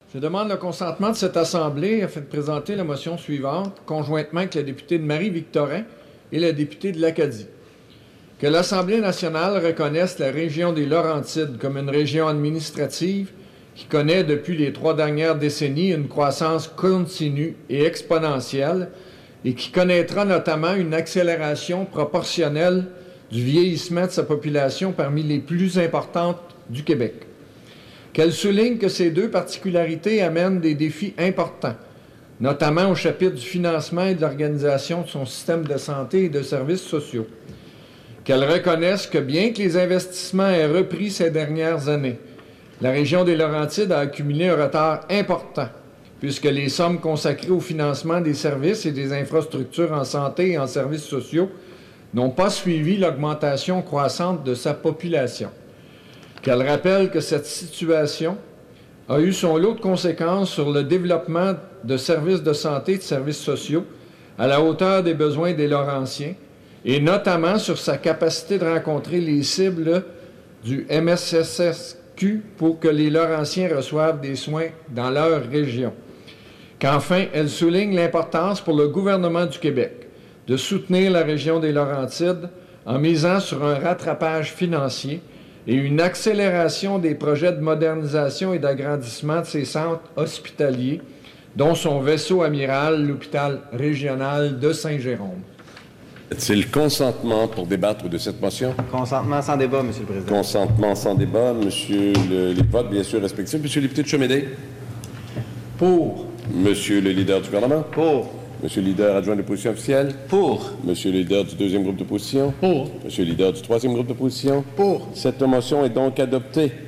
Je demande le consentement de cette Assemblée afin de présenter la motion suivante, conjointement avec la députée de Marie-Victorin et la députée de l'Acadie. Que l'Assemblée nationale reconnaisse la région des Laurentides comme une région administrative qui connaît depuis les 3 dernières décennies une croissance continue et exponentielle et qui connaîtra notamment une accélération proportionnelle du vieillissement de sa population parmi les plus importantes du Québec. Qu'elle souligne que ces 2 particularités amènent des défis importants, notamment au chapitre du financement et de l'organisation de son système de santé et de services sociaux. Qu'elle reconnaisse que bien que les investissements aient repris ces dernières années, la région des Laurentides a accumulé un retard important, puisque les sommes consacrées au financement des services et des infrastructures en santé et en services sociaux n'ont pas suivi l'augmentation croissante de sa population. Qu'elle rappelle que cette situation a eu son lot de conséquences sur le développement de services de santé et de services sociaux à la hauteur des besoins des Laurentiens et notamment sur sa capacité de rencontrer les cibles du MSSQ pour que les Laurentiens reçoivent des soins dans leur région. Qu'enfin, elle souligne l'importance pour le gouvernement du Québec de soutenir la région des Laurentides en misant sur un rattrapage financier et une accélération des projets de modernisation et d'agrandissement de ses centres hospitaliers, dont son vaisseau amiral, l'hôpital régional de Saint-Jérôme. Est-il consentement pour débattre de cette motion? Consentement sans débat, Monsieur le Président. Consentement sans débat. Monsieur les votes, bien sûr, respectifs. Monsieur le député de Chemédé? Pour. Monsieur le leader du gouvernement? Pour. Monsieur le leader adjoint de l'opposition officielle? Pour. Monsieur le leader du 2e groupe d'opposition? Pour. Monsieur le leader du 3e groupe d'opposition? Pour. Cette motion est donc adoptée.